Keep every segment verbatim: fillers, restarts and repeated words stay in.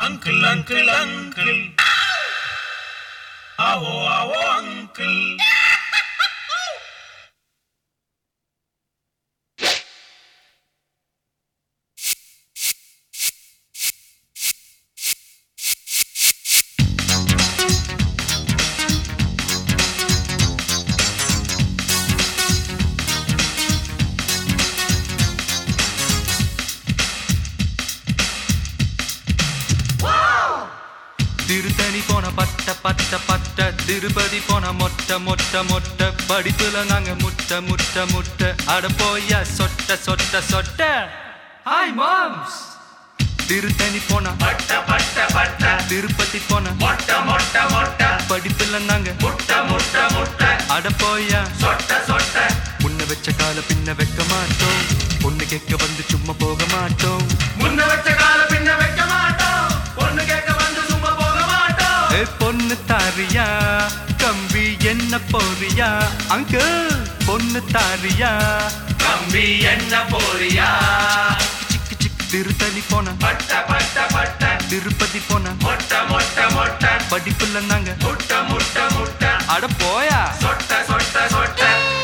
Uncle, uncle, uncle. Awo, awo, uncle. Tiruttani போன பட்ட பட்ட பட்ட திருப்பதி போன மொட்டை மொட்டை மொட்டை படிப்புல நாங்க முட்டை முட்டை முட்டை அட போயா சொட்ட சொட்ட சொட்ட ஹாய் மாம்ஸ் திருத்தணி போன பட்ட பட்ட பட்ட திருப்பதி போன மொட்டை மொட்டை மொட்டை படிப்புல நாங்க முட்டை முட்டை முட்டை அட போயா சொட்ட சொட்ட முன்ன வச்ச கால பின்ன வைக்க மாட்டோம் பொண்ணு கேட்க வந்து சும்மா போக மாட்டோம் முன்ன வச்ச கால பின்ன வைக்க மாட்டோம் பொண்ணு கேட்க வந்து சும்மா போக மாட்டோம் ஏ பொண்ணு தாரியா கம்பி என்ன போறியா அங்கிள் பொண்ணு தாரியா கம்பி என்ன போறியா சிக்கு சிக்கு திருத்தணி போன பட்ட பட்ட பட்ட திருப்பதி போன மொட்டை மொட்டை மொட்டை படிப்புல நாங்க முட்டை முட்டை முட்டை அட போயா சொட்ட சொட்ட சொட்ட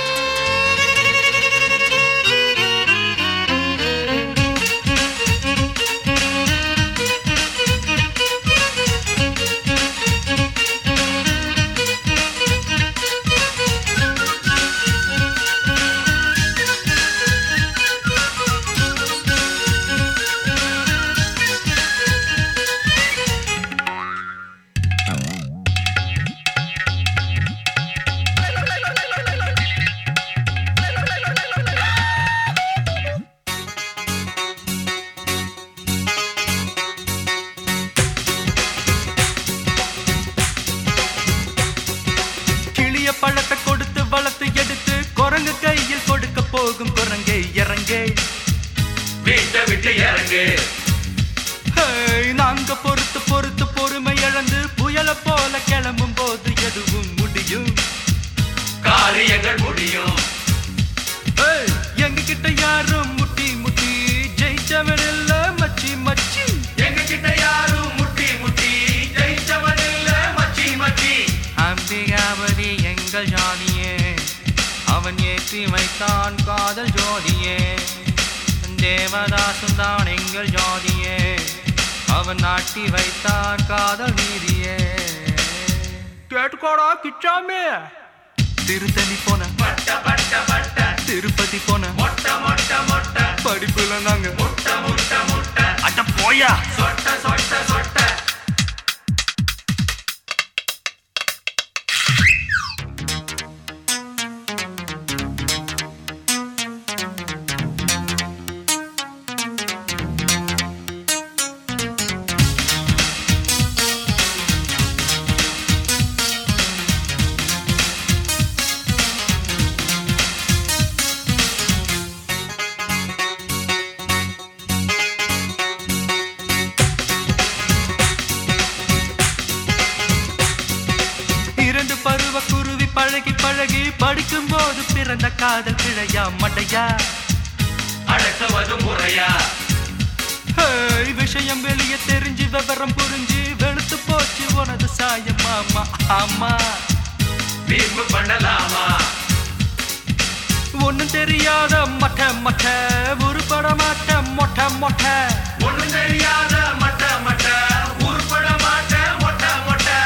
பழத்தை கொடுத்து வளர்த்து எடுத்து குரங்கு கையில் கொடுக்க போகும் குரங்கே இறங்கே வீட்டை விட்டு இறங்கு நாங்க பொறுத்து பொறுத்து பொறுமை இழந்து புயல போல கிளம்பும் போது எதுவும் முடியும் காரியங்கள் முடியும் எங்க கிட்ட யாரும் முட்டி முட்டி ஜெயிச்சவன் இல்ல மச்சி மச்சி எங்க கிட்ட யாரும் முட்டி முட்டி ஜெயிச்சவன் இல்ல மச்சி மச்சி அம்பிகாபதி எங்கள் ஜாதியே அவன் ஏற்றி வைத்தான் காதல் ஜோதியே தேவதாசன் தான் எங்கள் ஜாதியே அவன் நாட்டி வைத்தான் காதல் நீதியே கேட்டுக்கோடா கிச்சாமே திருத்தணி போன பட்ட பட்ட பட்ட திருப்பதி போன மொட்டை மொட்டை மொட்டை படிப்புல நாங்க முட்டை முட்டை முட்டை அட போயா சொட்ட சொட்ட சொட்ட பருவ குருவி பழகி பழகி படிக்கும் போது பிறந்த காதல் பிழையா மட்டையா அடக்குவது முறையா விஷயம் வெளியே தெரிஞ்சு விவரம் புரிஞ்சு வெளுத்து போச்சு உனது சாயம் மாமா ஆமா வீம்பு பண்ணலாமா ஒன்னும் தெரியாத மொட்டை மொட்டை உருப்பட மாட்ட மொட்டை மொட்டை ஒன்னும் தெரியாத மட்ட மட்ட உருப்பட மாட்ட மொட்டை மொட்டை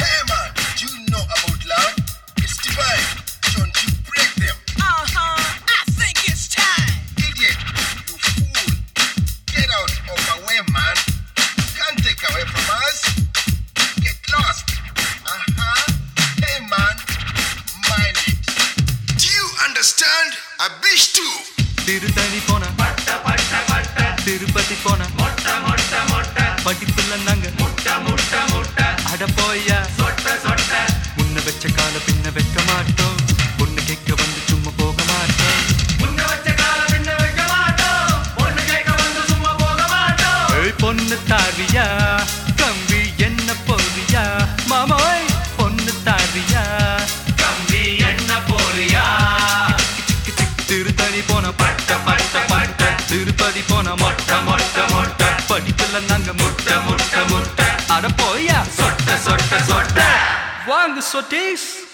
திருத்தணி போன பட்ட பட்ட பட்ட திருப்பதி போன மொட்டை மொட்டை மொட்டை படிப்புல நாங்க முட்டை முட்டை முட்டை அட போயா சொட்ட சொட்ட முன்ன வச்ச கால பின்ன வைக்க மாட்டோம் பொண்ணு கேட்க வந்து சும்மா போக மாட்டோம் முன்ன வச்ச கால பின்ன வைக்க மாட்டோம் பொண்ணு கேட்க வந்து சும்மா போக மாட்டோம் பொண்ணு தாரியா கம்பி என்ன போறியா மாமோய் பொண்ணு தாரியா கம்பி என்ன போறியா திருத்தணி போன பட்ட பட்ட பட்ட திருப்பதி போன மொட்டை மொட்டை மொட்டை படிப்புல நாங்க முட்டை முட்டை முட்டை அட போயா சொட்ட சொட்ட சொட்ட வாங்க சொட்டீஸ்